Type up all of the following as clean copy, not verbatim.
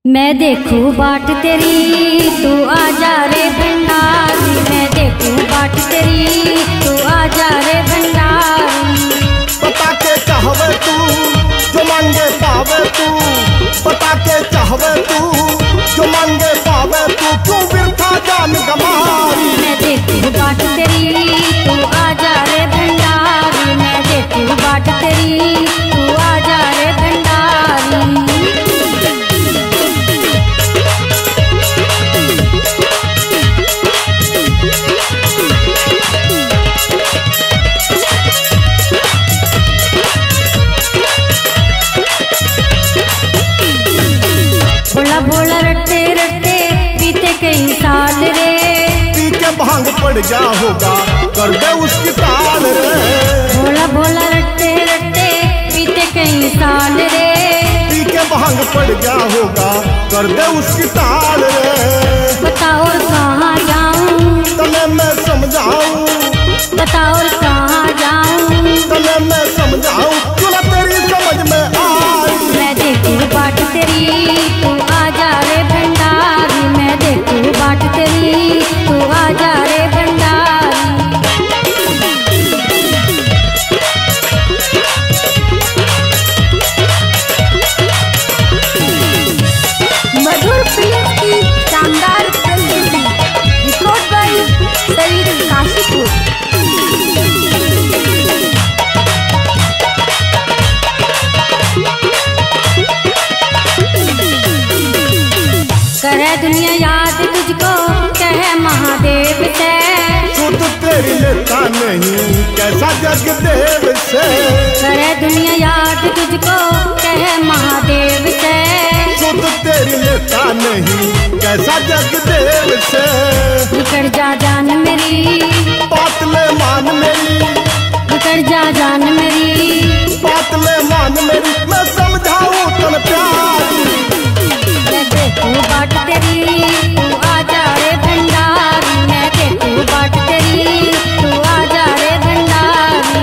मैं देखूं बाट तेरी तू आजा रे भंडारी, मैं देखूं बाट तेरी तू आजा रे भंडारी। बता के चाहवे तू जो मांगे पावे तू, बता के चाहवे तू जो मांगे पावे तू, क्यों बिरथा जान गमारी। मैं देखूं बाट तेरी तू आजा रे भंडारी, मैं देखूं बाट तेरी तू आजा रे भंडारी। बोला बोला रट्टे रट्टे बीते कई साल रे, पी के भांग पड़ जा होगा कर दे उसकी ताल रे। बोला बोला रट्टे रट्टे बीते कई साल रे, पी के भांग पड़ जा होगा कर दे उसकी ताल रे। बताओ कहाँ जाऊं तने मैं समझाऊं, बताओ कहाँ जाऊं, तने मैं समझाऊं क्यों ना तेरी समझ में आई। मैं देखूं बाट तेरी तू आजा रे भंडारी, मैं देखूं बाट तेरी तू आजा रे भंडारी। मधुर फिल्म की शानदार प्रस्तुति, रिकॉर्ड बाय शरीर काशीपुर। करे दुनिया याद तुझको कहे महादेव से, तू तो तेरी लेता नहीं कैसा जगदेव से। करे दुनिया याद तुझको कहे महादेव से, तू तो तेरी लेता नहीं कैसा जगदेव से। निकट जा जान मेरी, बात ले मान मेरी, निकट जा जान मेरी, बात ले मान मेरी, मैं समझाऊं तन प्यारी। मैं देखूं बाट तेरी तू आजा रे भंडारी, मैं देखूं बाट तेरी तू आजा रे भंडारी।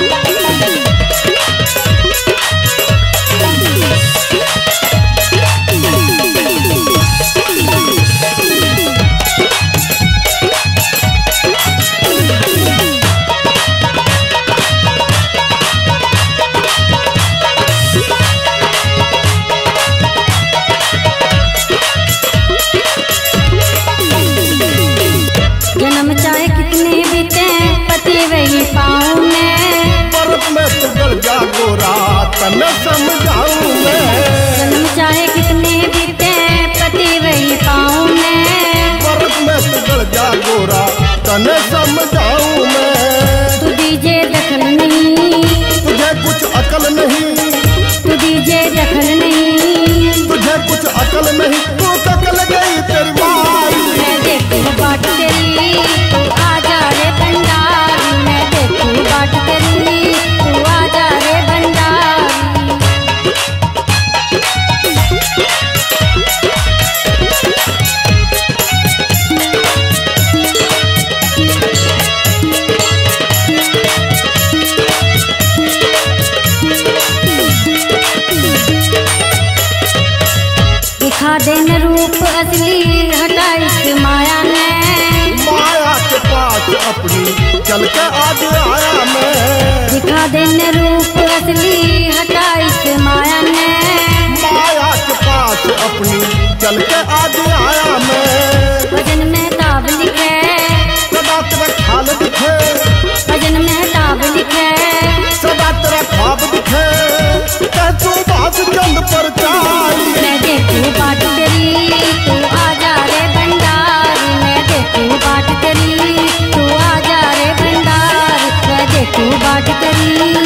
जन्म चाहे कितने बीते पति वही पाऊं मैं, बर्फ में पिघल जा गोरा तने समझाऊं मैं। जन्म चाहे कितने बीते पति वही पाऊं मैं, बर्फ में पिघल जा गोरा तने समझाऊं मैं। तू दीजे दखल नहीं, तुझे कुछ अकल नहीं, तू दीजे दखल नहीं, तुझे कुछ अकल नहीं, तू तकल गई तेरी मारी। मैं देखूं बाट तेरी तू आजा रे भंडारी, मैं देखूं बाट तेरी तू आजा रे भंडारी। दिखा देन रूप असली हटा इस माया ने, माया के पास अपनी चल के आज आया मैं। दिखा देन रूप असली हटा इस माया ने, माया के पास अपनी चल के आज आया मैं। भजन में ताब लिखे, सदा तेरा ख्याल दिखे, भजन में ताब लिखे, सदा तेरा ख्वाब दिखे, कह तू बात चंद पर चाई। मैं देखूं बाट तेरी तू आजा रे भंडारी, मैं देखूं बाट तेरी तू आजा रे भंडारी, मैं देखूं बाट तेरी